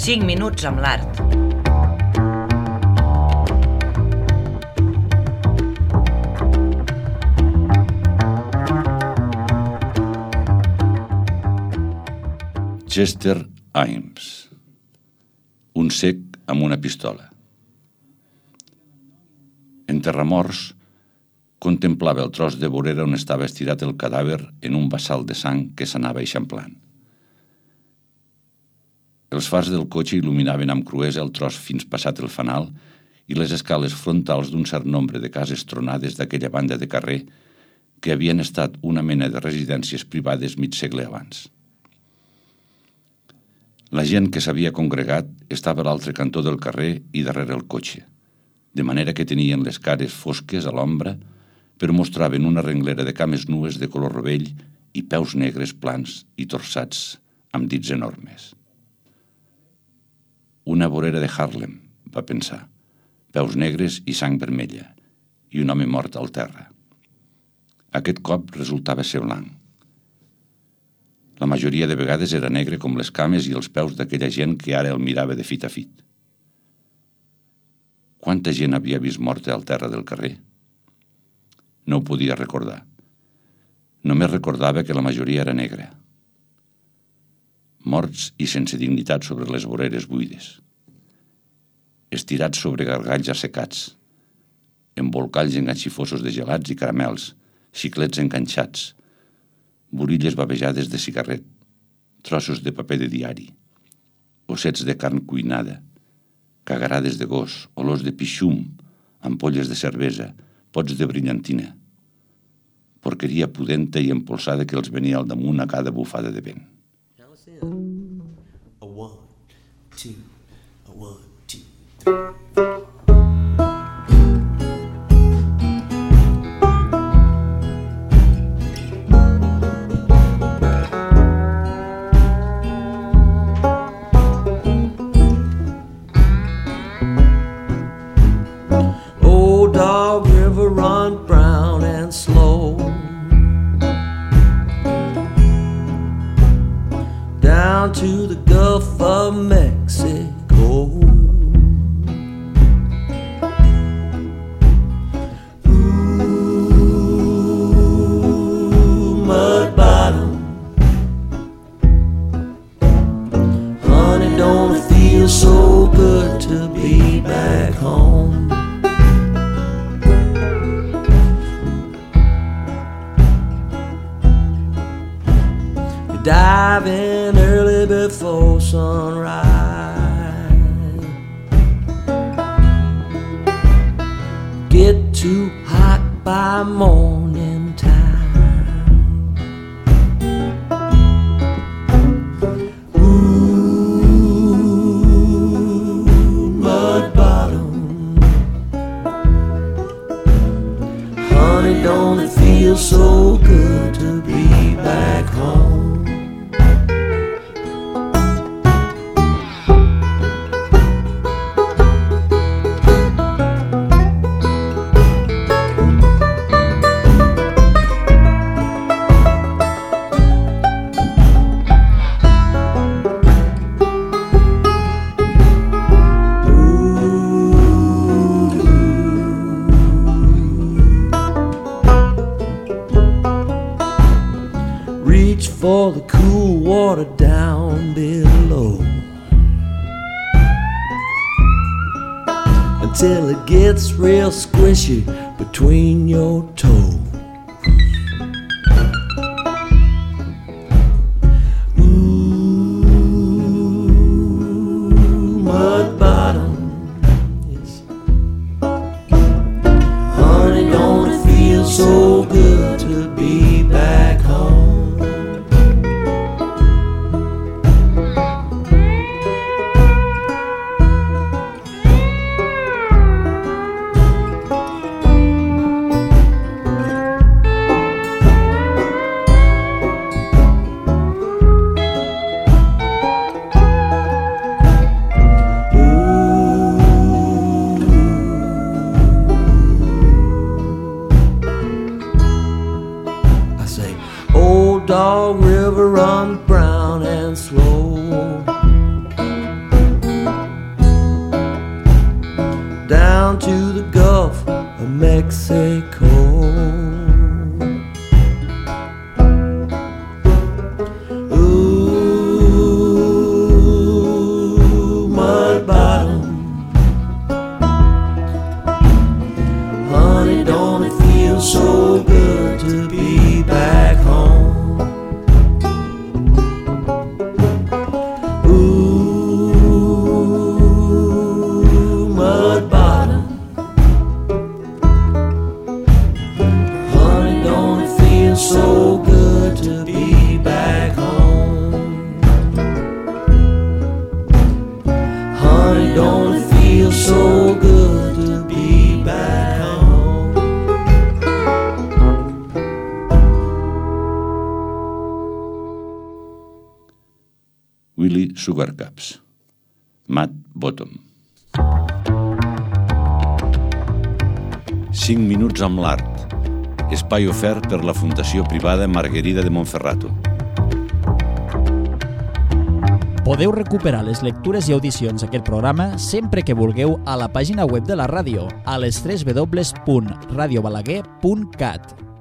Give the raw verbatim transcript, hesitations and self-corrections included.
cinc minuts amb l'art. Chester Ames, un cec amb una pistola. En Terramorts contemplava el tros de vorera on estava estirat el cadàver en un bassal de sang que s'anava eixamplant. Els fars del cotxe il·luminaven amb cruesa el tros fins passat el fanal i les escales frontals d'un cert nombre de cases tronades d'aquella banda de carrer que havien estat una mena de residències privades mig segle abans. La gent que s'havia congregat estava a l'altre cantó del carrer i darrere el cotxe, de manera que tenien les cares fosques a l'ombra, però mostraven una renglera de cames nues de color rovell i peus negres plans i torçats amb dits enormes. Una vorera de Harlem, va pensar, peus negres i sang vermella, i un home mort al terra. Aquest cop resultava ser blanc. La majoria de vegades era negre com les cames i els peus d'aquella gent que ara el mirava de fit a fit. Quanta gent havia vist morta al terra del carrer? No ho podia recordar. Només recordava que la majoria era negra. Morts i sense dignitat sobre les voreres buides. Estirats sobre gargalls assecats. Embolcalls enganxifosos de gelats i caramels, xiclets enganxats, borilles bavejades de cigarret, trossos de paper de diari, ossets de carn cuinada, cagarades de gos, olors de pixum, ampolles de cervesa, pots de brillantina, porqueria pudenta i empolsada que els venia al damunt a cada bufada de vent. A one, two, a one, two, three. To the Gulf of Mexico. Ooh, mud bottom. Honey, don't it feel so good to be back home? Dive in early before sunrise. Get too hot by morning time. Ooh, mud bottom. Honey, don't it feel so good to be back home? For the cool water down below until it gets real squishy between your toes. Ooh, mud bottom, yes. Honey, don't it feel so good to be back home? Dog River run brown and slow. Mexico. Ooh, mud bottom, honey, don't it feel so good to be back home? Ooh, mud bottom, honey, don't it feel so good to be back home? Honey, don't it feel so good to be back home? Willie Sugarcaps, Mud Bottom. Cinc minuts amb l'art. Espai ofert per la Fundació Privada Margarida de Montferrato. Podeu recuperar les lectures i audicions d'aquest programa sempre que vulgueu a la pàgina web de la ràdio, a les w w w punt radio balaguer punt cat.